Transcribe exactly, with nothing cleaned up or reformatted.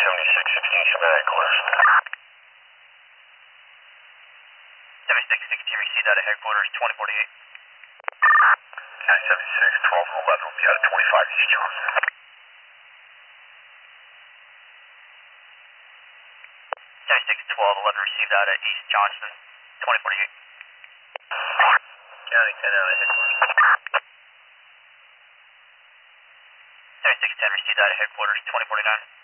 seventy-six sixteen schematic course. seventy-six sixteen received out of headquarters, twenty forty-eight. County seventy-six, twelve and eleven will be out of twenty-five East Johnson. seventy-six twelve eleven received out of East Johnson, twenty forty-eight. County ten out of headquarters. seventy-six ten received out of headquarters, twenty forty-nine.